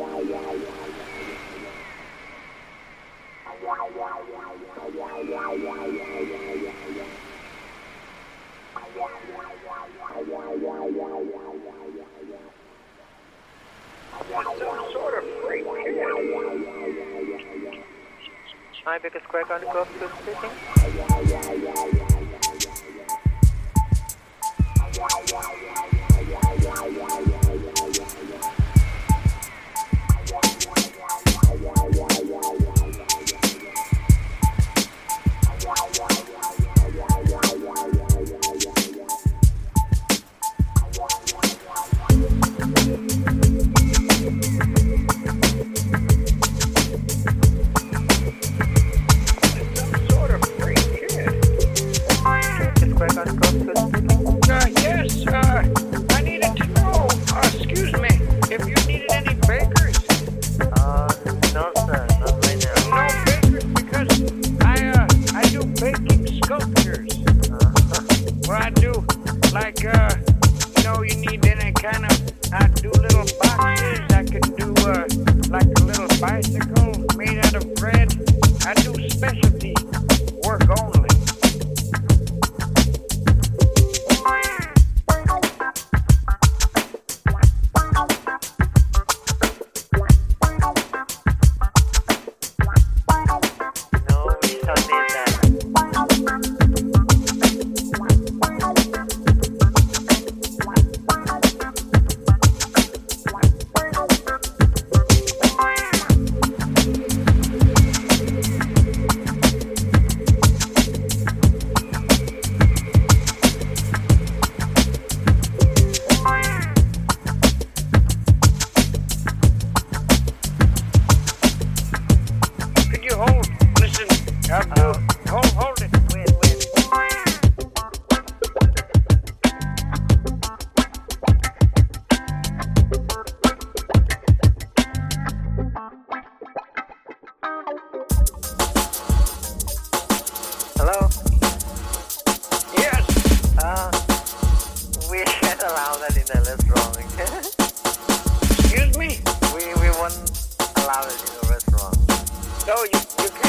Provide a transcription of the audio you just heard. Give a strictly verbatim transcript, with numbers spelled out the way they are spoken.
Hi, Biggest Craig on the Cove, good speaking. Uh, yes, uh, I needed to know, uh, excuse me, if you needed any bakers. Uh, no sir, not right now. No bakers, because I, uh, I do baking sculptures. Uh, Where I do, like, uh, you know, you need any kind of, I do little boxes, I can do, uh, like a little bicycle made out of bread. I do specialty work only. no, we don't need that. Could you hold, listen, I'll do, Uh, hold, hold it. Wait, wait. Hello? Yes, Uh, we can't allow that in the restaurant. excuse me? we, we won't allow it in the restaurant. So you, you